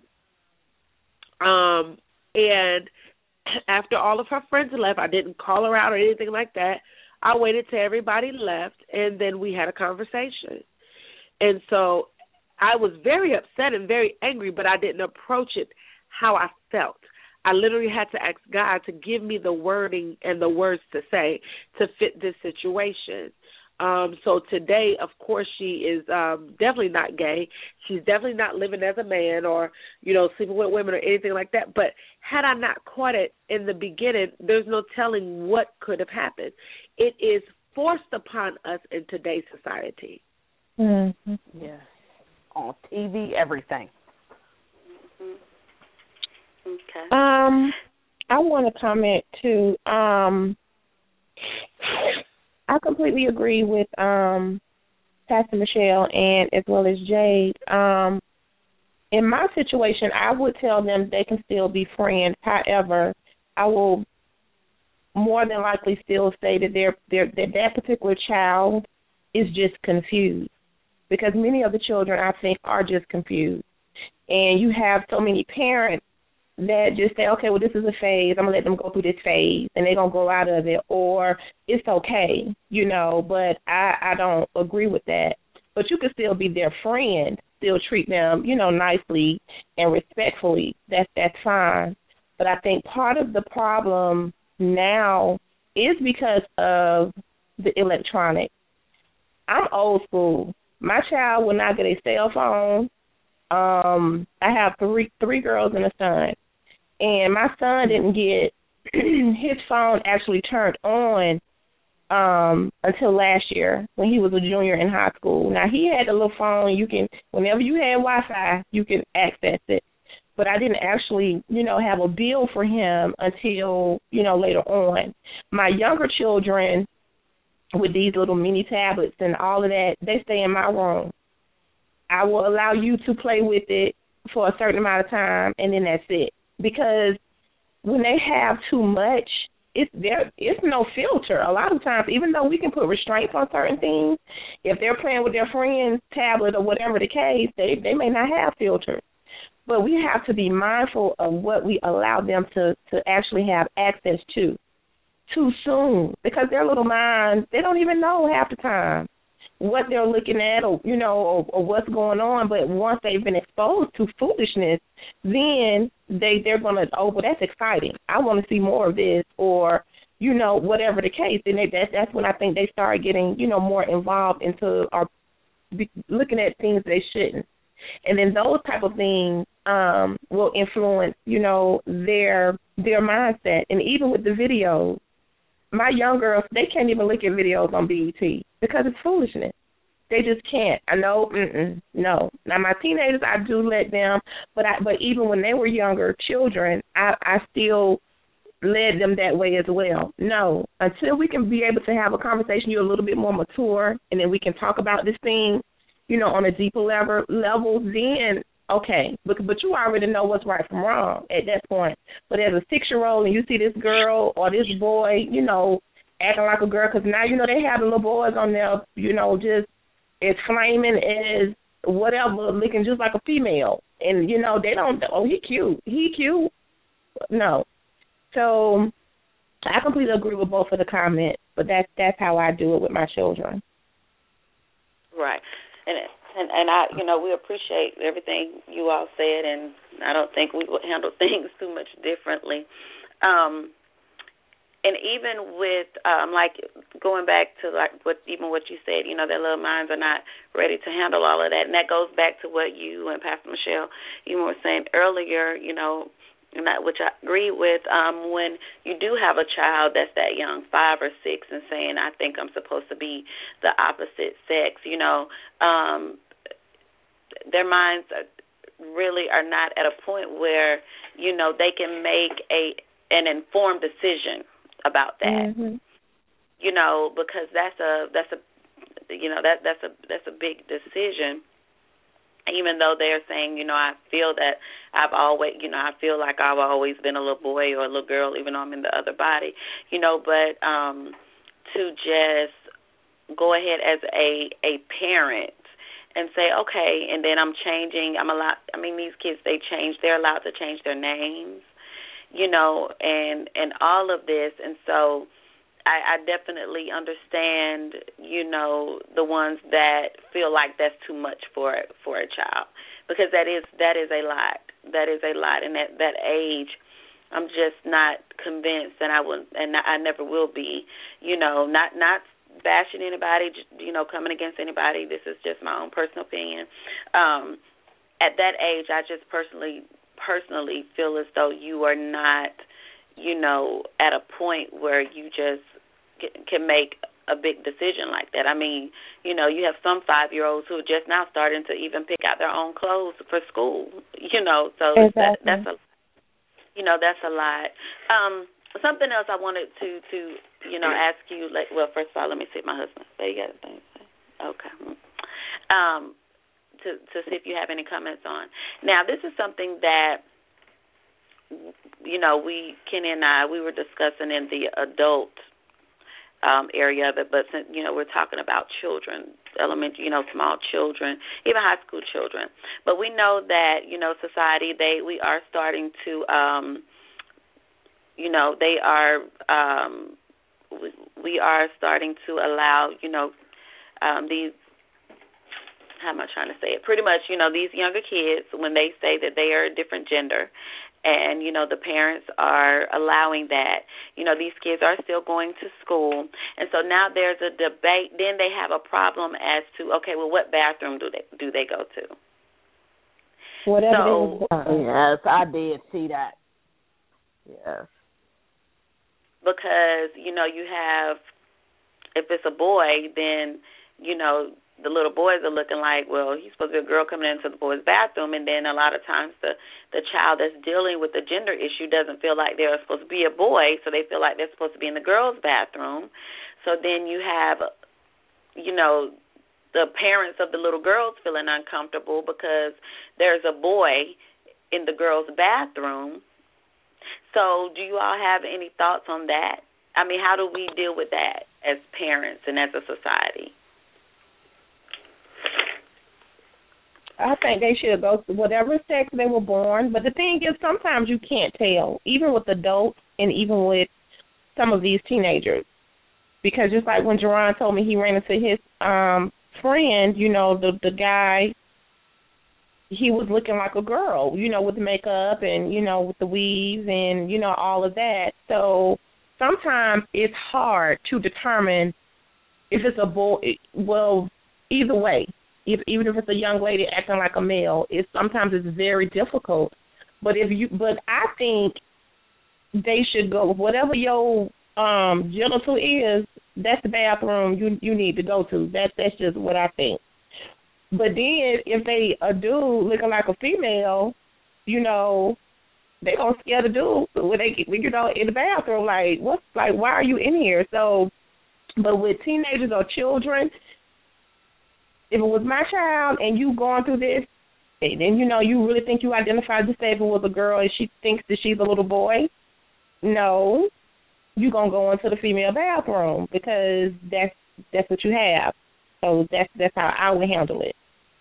Speaker 6: um, and after all of her friends left, I didn't call her out or anything like that. I waited till everybody left, and then we had a conversation. And so I was very upset and very angry, but I didn't approach it how I felt. I literally had to ask God to give me the wording and the words to say to fit this situation. Um, so today, of course, she is um, definitely not gay. She's definitely not living as a man or, you know, sleeping with women or anything like that. But had I not caught it in the beginning, there's no telling what could have happened. It is forced upon us in today's society.
Speaker 5: Mm-hmm.
Speaker 4: Yes. On T V, everything.
Speaker 3: Mm-hmm. Okay.
Speaker 5: Um, I want to comment too. Um, I completely agree with um, Pastor Michelle and as well as Jade. Um, in my situation, I would tell them they can still be friends. However, I will more than likely still say that they're, they're, that that particular child is just confused, because many of the children, I think, are just confused. And you have so many parents that just say, okay, well, this is a phase. I'm going to let them go through this phase, and they're going to grow out of it, or it's okay, you know, but I, I don't agree with that. But you can still be their friend, still treat them, you know, nicely and respectfully. That's, that's fine. But I think part of the problem now is because of the electronics. I'm old school. My child will not get a cell phone. Um, I have three three girls and a son. And my son didn't get his phone actually turned on um, until last year when he was a junior in high school. Now, he had a little phone. You can, whenever you had Wi-Fi, you can access it. But I didn't actually, you know, have a bill for him until, you know, later on. My younger children with these little mini tablets and all of that, they stay in my room. I will allow you to play with it for a certain amount of time, and then that's it. Because when they have too much, it's there. It's no filter. A lot of times, even though we can put restraints on certain things, if they're playing with their friend's tablet or whatever the case, they, they may not have filters. But we have to be mindful of what we allow them to, to actually have access to too soon, because their little minds, they don't even know half the time what they're looking at, or, you know, or, or what's going on. But once they've been exposed to foolishness, then they, they're going to, oh, well, that's exciting. I want to see more of this, or, you know, whatever the case. And they, that, that's when I think they start getting, you know, more involved into or be looking at things they shouldn't. And then those type of things um, will influence, you know, their their mindset. And even with the videos, my young girls, they can't even look at videos on B E T because it's foolishness. They just can't. I know, mm-mm, no. Now, my teenagers, I do let them, but I, but even when they were younger children, I, I still led them that way as well. No, until we can be able to have a conversation, you're a little bit more mature, and then we can talk about this thing, you know, on a deeper level, level then, okay. But, but you already know what's right from wrong at that point. But as a six-year-old and you see this girl or this boy, you know, acting like a girl, because now, you know, they have the little boys on there, you know, just as flaming as whatever, looking just like a female. And, you know, they don't, oh, he cute. He cute. No. So I completely agree with both of the comments, but that's, that's how I do it with my children.
Speaker 3: Right. And, and, and I, you know, we appreciate everything you all said, and I don't think we would handle things too much differently. Um And even with, um, like, going back to, like, what even what you said, you know, their little minds are not ready to handle all of that. And that goes back to what you and Pastor Michelle even were saying earlier, you know, and that, which I agree with, um, when you do have a child that's that young, five or six, and saying, I think I'm supposed to be the opposite sex, you know, um, their minds are, really are not at a point where, you know, they can make a an informed decision about that,
Speaker 5: mm-hmm.
Speaker 3: you know, because that's a that's a you know that that's a that's a big decision. Even though they're saying, you know, I feel that I've always, you know, I feel like I've always been a little boy or a little girl, even though I'm in the other body, you know. But um, to just go ahead as a a parent and say, okay, and then I'm changing. I'm allowed. I mean, these kids, they change. They're allowed to change their names. You know, and and all of this, and so I, I definitely understand, you know, the ones that feel like that's too much for for a child, because that is that is a lot. That is a lot, and at that age, I'm just not convinced, and I will, and I never will be. You know, not not bashing anybody, you know, coming against anybody. This is just my own personal opinion. Um, at that age, I just personally. personally feel as though you are not, you know, at a point where you just can make a big decision like that. I mean, you know, you have some five-year-olds who are just now starting to even pick out their own clothes for school, you know, so
Speaker 5: exactly.
Speaker 3: that, that's a, you know, that's a lot. Um, something else I wanted to, to, you know, ask you, like, well, first of all, let me see my husband. There you got thing to say. Okay. Um, To, to see if you have any comments on. Now, this is something that, you know, we, Kenny and I, we were discussing in the adult um, area of it, but, since, you know, we're talking about children, elementary, you know, small children, even high school children. But we know that, you know, society, they, we are starting to, um, you know, they are, um, we, we are starting to allow, you know, um, these, how am I trying to say it? Pretty much, you know, these younger kids, when they say that they are a different gender and, you know, the parents are allowing that, you know, these kids are still going to school. And so now there's a debate. Then they have a problem as to, okay, well, what bathroom do they do they go to?
Speaker 5: Whatever.
Speaker 3: So,
Speaker 4: yes, I did see that. Yes.
Speaker 3: Because, you know, you have, if it's a boy, then, you know, the little boys are looking like, well, he's supposed to be a girl coming into the boy's bathroom, and then a lot of times the, the child that's dealing with the gender issue doesn't feel like they're supposed to be a boy, so they feel like they're supposed to be in the girl's bathroom. So then you have, you know, the parents of the little girls feeling uncomfortable because there's a boy in the girl's bathroom. So do you all have any thoughts on that? I mean, how do we deal with that as parents and as a society?
Speaker 5: I think they should go to whatever sex they were born. But the thing is, sometimes you can't tell, even with adults and even with some of these teenagers. Because just like when Jerron told me he ran into his um, friend, you know, the the guy, he was looking like a girl, you know, with the makeup and, you know, with the weaves and, you know, all of that. So sometimes it's hard to determine if it's a boy. Well, either way. If, even if it's a young lady acting like a male, it's sometimes it's very difficult. But if you, but I think they should go whatever your um, genital is, that's the bathroom you you need to go to. That that's just what I think. But then if they a dude looking like a female, you know, they gonna scare the dude when they get, you know, in the bathroom. Like, what's like, why are you in here? So, but with teenagers or children, if it was my child and you going through this, and then you know you really think you identified to say if it was a girl and she thinks that she's a little boy, no, you gonna go into the female bathroom because that's that's what you have. So that's that's how I would handle it.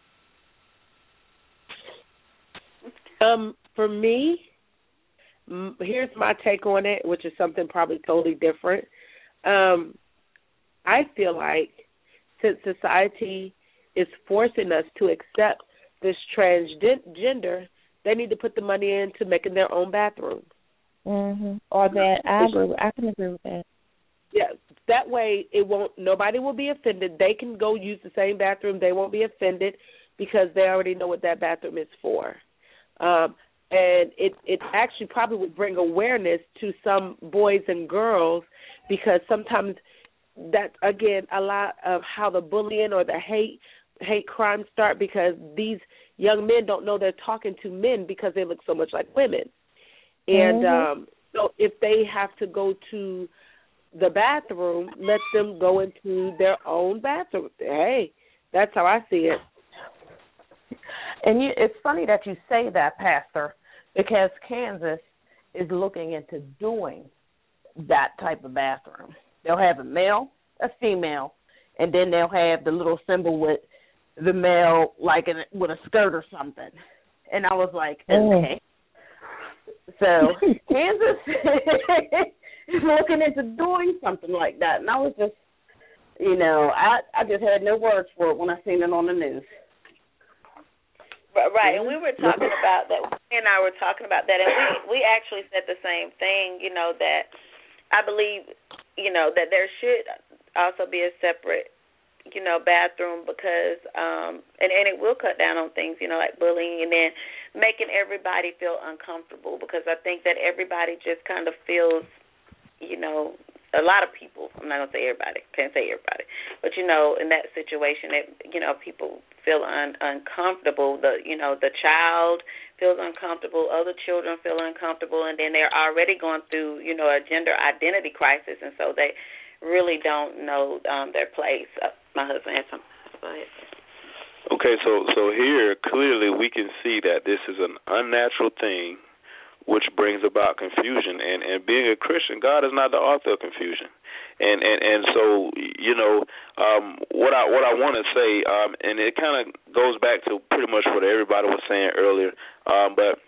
Speaker 6: Um, for me, m- here's my take on it, which is something probably totally different. Um, I feel like since society is forcing us to accept this transgender, they need to put the money into making their own bathrooms.
Speaker 5: Mm-hmm. Or that I agree. I can agree with that.
Speaker 6: Yeah, that way it won't. Nobody will be offended. They can go use the same bathroom. They won't be offended because they already know what that bathroom is for. Um, and it it actually probably would bring awareness to some boys and girls because sometimes that's again a lot of how the bullying or the hate hate crimes start because these young men don't know they're talking to men because they look so much like women. And
Speaker 5: mm-hmm.
Speaker 6: um, so if they have to go to the bathroom, let them go into their own bathroom. Hey, that's how I see it.
Speaker 4: And you, it's funny that you say that, Pastor, because Kansas is looking into doing that type of bathroom. They'll have a male, a female, and then they'll have the little symbol with the male, like in, with a skirt or something. And I was like, okay. So Kansas is looking into doing something like that. And I was just, you know, I, I just had no words for it when I seen it on the news.
Speaker 3: Right, and we were talking about that. We and I were talking about that, and we we actually said the same thing. You know that I believe, you know, that there should also be a separate, you know, bathroom because, um, and and it will cut down on things, you know, like bullying, and then making everybody feel uncomfortable because I think that everybody just kind of feels, you know. A lot of people, I'm not going to say everybody, can't say everybody, but, you know, in that situation, it, you know, people feel un, uncomfortable. The, you know, the child feels uncomfortable, other children feel uncomfortable, and then they're already going through, you know, a gender identity crisis, and so they really don't know um, their place. Uh, my husband had something. Go ahead.
Speaker 2: Okay, so, so here, clearly we can see that this is an unnatural thing which brings about confusion. And, and being a Christian, God is not the author of confusion. And and, and so, you know, um, what I what I want to say, um, and it kind of goes back to pretty much what everybody was saying earlier, um, but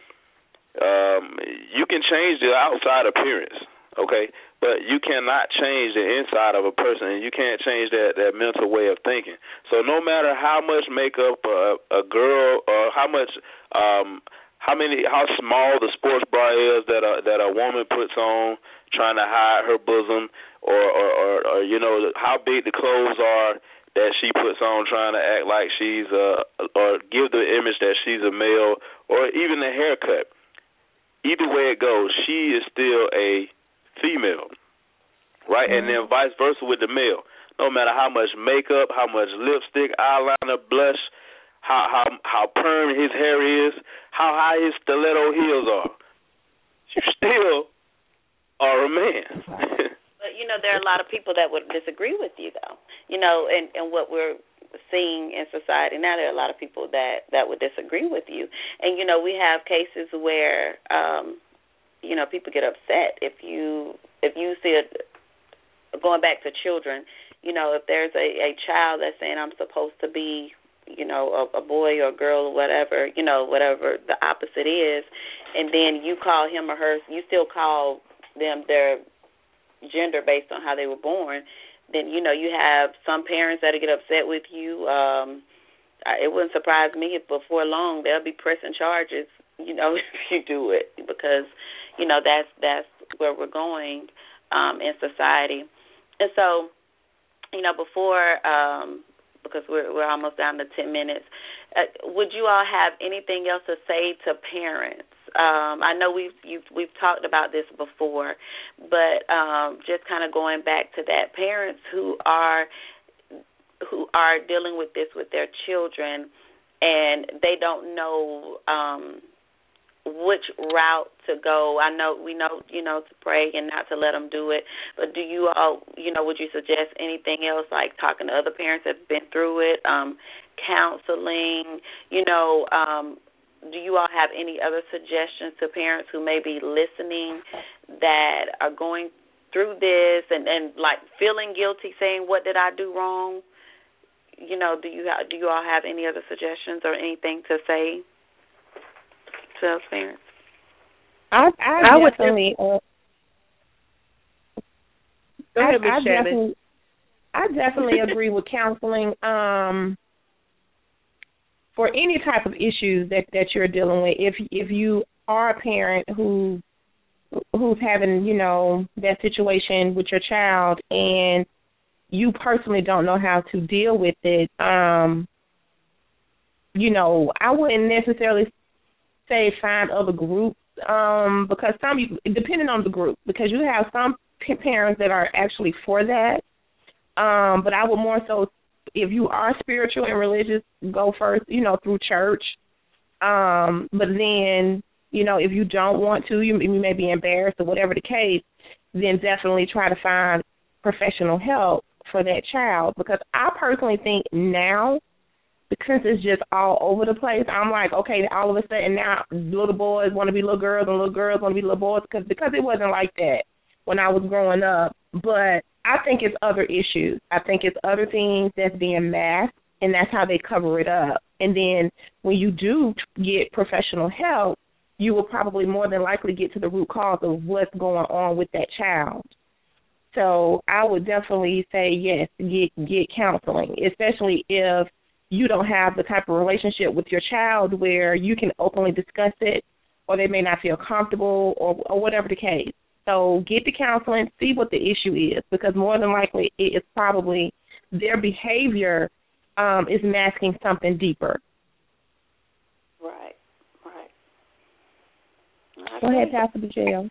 Speaker 2: um, you can change the outside appearance, okay, but you cannot change the inside of a person, and you can't change that, that mental way of thinking. So no matter how much makeup a, a girl or how much um, How many? How small the sports bra is that a that a woman puts on, trying to hide her bosom, or or, or, or you know how big the clothes are that she puts on, trying to act like she's a or give the image that she's a male, or even the haircut. Either way it goes, she is still a female, right? Mm-hmm. And then vice versa with the male. No matter how much makeup, how much lipstick, eyeliner, blush, how how how perm his hair is, how high his stiletto heels are, you still are a man.
Speaker 3: But, you know, there are a lot of people that would disagree with you, though. You know, and, and what we're seeing in society now, there are a lot of people that, that would disagree with you. And, you know, we have cases where, um, you know, people get upset if you if you see a, going back to children, you know, if there's a, a child that's saying I'm supposed to be, you know, a, a boy or a girl or whatever, you know, whatever the opposite is, and then you call him or her, you still call them their gender based on how they were born, then, you know, you have some parents that get upset with you. Um, it wouldn't surprise me if before long they'll be pressing charges, you know, if you do it, because, you know, that's, that's where we're going um, in society. And so, you know, before um, – because we're we're almost down to ten minutes. Uh, would you all have anything else to say to parents um, I know we've you've, we've talked about this before, but um, just kind of going back to that, parents who are who are dealing with this with their children, and they don't know um, which route to go. I know we know, you know, to pray and not to let them do it. But do you all, you know, would you suggest anything else, like talking to other parents that's been through it, um, counseling? You know, um, do you all have any other suggestions to parents who may be listening that are going through this and, and like feeling guilty, saying, "What did I do wrong?" You know, do you have, do you all have any other suggestions or anything to say to those parents?
Speaker 5: I, I, I definitely, uh,
Speaker 6: Go ahead,
Speaker 5: I, I
Speaker 6: Miz Shannon.
Speaker 5: definitely, I definitely agree with counseling. Um, for any type of issues that, that you're dealing with, if if you are a parent who who's having, you know, that situation with your child and you personally don't know how to deal with it, um, you know, I wouldn't necessarily say find other groups, um, because some, depending on the group, because you have some parents that are actually for that, um, but I would more so, if you are spiritual and religious, go first, you know, through church, um, but then, you know, if you don't want to, you, you may be embarrassed or whatever the case, then definitely try to find professional help for that child, because I personally think now, because it's just all over the place, I'm like, okay, all of a sudden now little boys want to be little girls and little girls want to be little boys, because because it wasn't like that when I was growing up. But I think it's other issues. I think it's other things that's being masked, and that's how they cover it up. And then when you do get professional help, you will probably more than likely get to the root cause of what's going on with that child. So I would definitely say, yes, get get counseling, especially if you don't have the type of relationship with your child where you can openly discuss it, or they may not feel comfortable, or, or whatever the case. So get the counseling, see what the issue is, because more than likely it's probably their behavior um, is masking something deeper.
Speaker 3: Right, right.
Speaker 5: Go ahead, Pastor Michelle.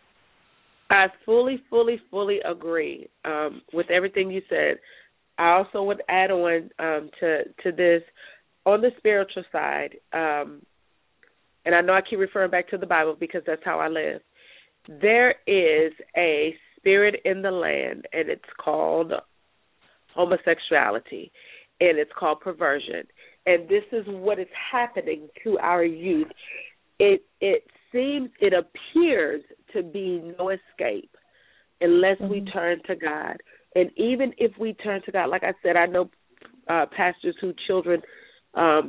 Speaker 6: I fully, fully, fully agree um, with everything you said. I also would add on um, to to this on the spiritual side, um, and I know I keep referring back to the Bible because that's how I live. There is a spirit in the land, and it's called homosexuality, and it's called perversion. And this is what is happening to our youth. It it seems, it appears to be no escape unless mm-hmm. we turn to God. And even if we turn to God, like I said, I know uh, pastors whose children um,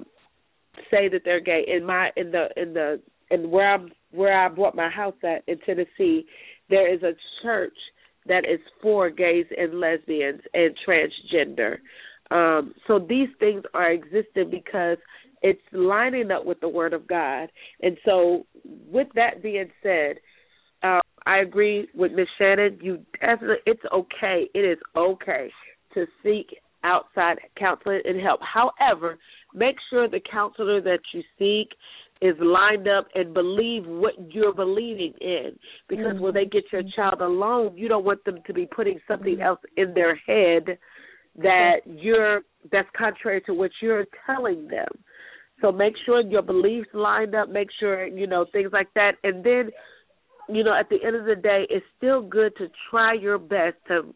Speaker 6: say that they're gay. In my in the in the and where I'm where I bought my house at in Tennessee, there is a church that is for gays and lesbians and transgender. Um, so these things are existing because it's lining up with the Word of God. And so, with that being said, uh, I agree with Miz Shannon. You definitely, it's okay. It is okay to seek outside counseling and help. However, make sure the counselor that you seek is lined up and believe what you're believing in. Because mm-hmm. when they get your child alone, you don't want them to be putting something else in their head that you're that's contrary to what you're telling them. So make sure your beliefs lined up. Make sure, you know, things like that. And then, you know, at the end of the day, it's still good to try your best to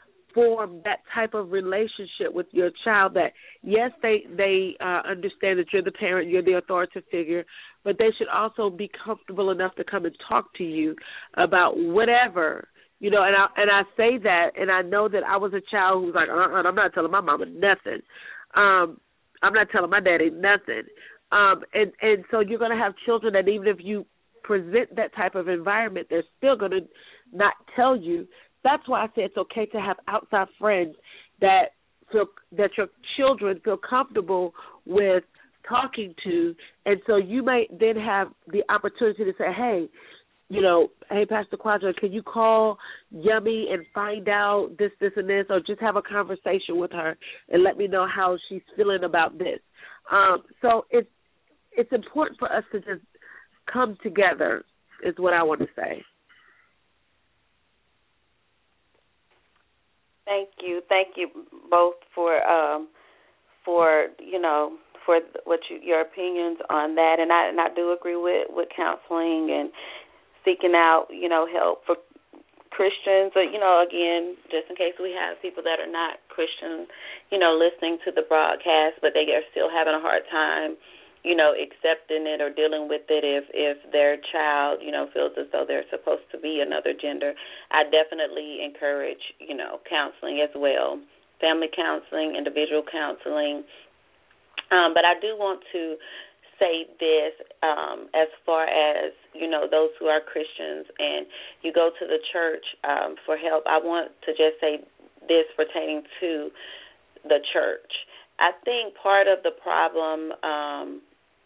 Speaker 6: form that type of relationship with your child that, yes, they, they uh, understand that you're the parent, you're the authoritative figure, but they should also be comfortable enough to come and talk to you about whatever, you know, and I, and I say that, and I know that I was a child who was like, uh-uh, I'm not telling my mama nothing. Um, I'm not telling my daddy nothing. Um, and, and so you're going to have children that even if you present that type of environment, they're still going to not tell you. That's why I say it's okay to have outside friends that feel that your children feel comfortable with talking to. And so you may then have the opportunity to say, hey, you know, hey, Pastor Quadra, can you call Yummy and find out this, this, and this, or just have a conversation with her and let me know how she's feeling about this. Um, so it's it's important for us to just come together is what I want to say.
Speaker 3: Thank you, thank you both for um, for you know for what you, your opinions on that, and I and I do agree with, with counseling and seeking out you know help for Christians. But you know, again, just in case we have people that are not Christian, you know, listening to the broadcast, but they are still having a hard time, you know, accepting it or dealing with it if, if their child, you know, feels as though they're supposed to be another gender. I definitely encourage, you know, counseling as well, family counseling, individual counseling. Um, but I do want to say this um, as far as, you know, those who are Christians and you go to the church um, for help. I want to just say this pertaining to the church. I think part of the problem um,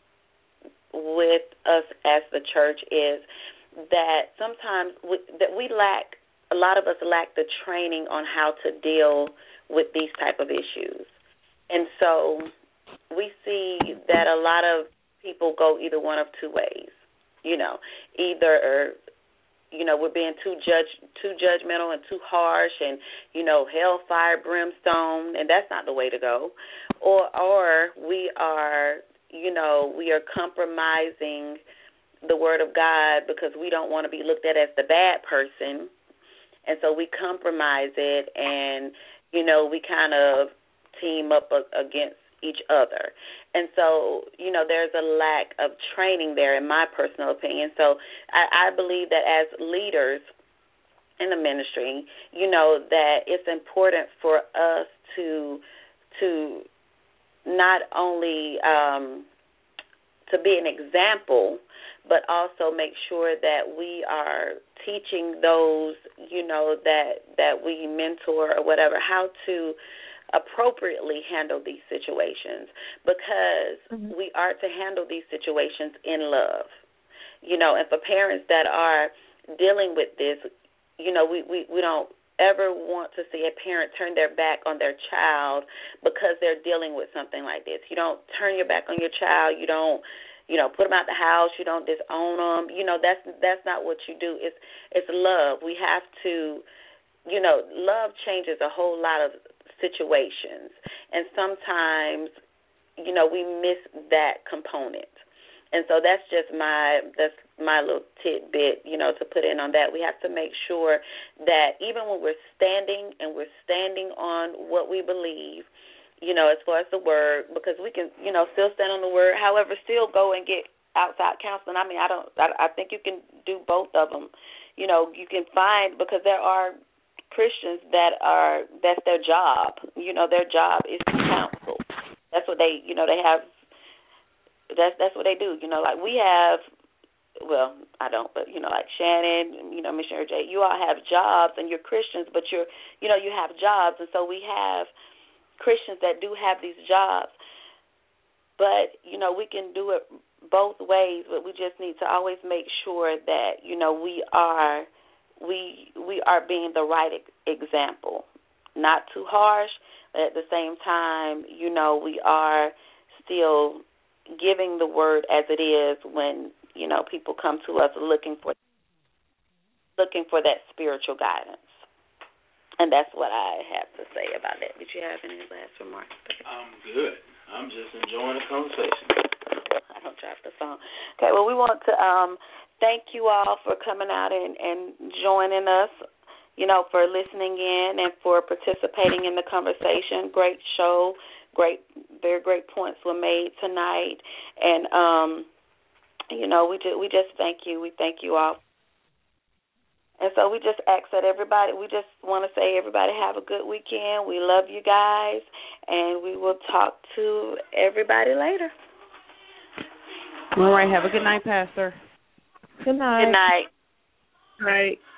Speaker 3: with us as the church is that sometimes we, that we lack, a lot of us lack the training on how to deal with these type of issues. And so we see that a lot of people go either one of two ways. You know, either, you know, we're being too judge, too judgmental and too harsh and, you know, hellfire, brimstone, and that's not the way to go. Or, or we are, you know, we are compromising the Word of God because we don't want to be looked at as the bad person, and so we compromise it and, you know, we kind of team up against each other. And so, you know, there's a lack of training there, in my personal opinion. So I, I believe that as leaders in the ministry, you know, that it's important for us to to not only um, to be an example, but also make sure that we are teaching those, you know, that that we mentor or whatever, how to appropriately handle these situations, because mm-hmm. we are to handle these situations in love. You know, and for parents that are dealing with this, you know, we, we, we don't ever want to see a parent turn their back on their child because they're dealing with something like this. You don't turn your back on your child. You don't, you know, put them out the house. You don't disown them. You know, that's that's not what you do. It's it's love. We have to, you know, love changes a whole lot of situations, and sometimes, you know, we miss that component. And so that's just my that's my little tidbit, you know, to put in on that. We have to make sure that even when we're standing and we're standing on what we believe, you know, as far as the word, because we can, you know, still stand on the word, however, still go and get outside counseling. I mean, I don't, I, I think you can do both of them. You know, you can find, because there are Christians that are, that's their job. You know, their job is to counsel. That's what they, you know, they have, that's that's what they do. You know, like we have, well, I don't, but, you know, like Shannon, you know, Missionary Jay, you all have jobs and you're Christians, but you're, you know, you have jobs. And so we have Christians that do have these jobs. But, you know, we can do it both ways, but we just need to always make sure that, you know, we are, we we are being the right example, not too harsh, but at the same time, you know, we are still giving the word as it is when, you know, people come to us looking for looking for that spiritual guidance. And that's what I have to say about that. Did you have any last remarks?
Speaker 2: I'm good. I'm just enjoying the conversation.
Speaker 3: I don't drop the phone. Okay, well, we want to um, thank you all for coming out and, and joining us, you know, for listening in and for participating in the conversation. Great show. Great, very great points were made tonight. And, um, you know, we just, we just thank you. We thank you all. And so we just ask that everybody, we just want to say everybody have a good weekend. We love you guys, and we will talk to everybody later.
Speaker 4: All right. Have a good night, Pastor.
Speaker 5: Good night.
Speaker 3: Good night.
Speaker 6: All right.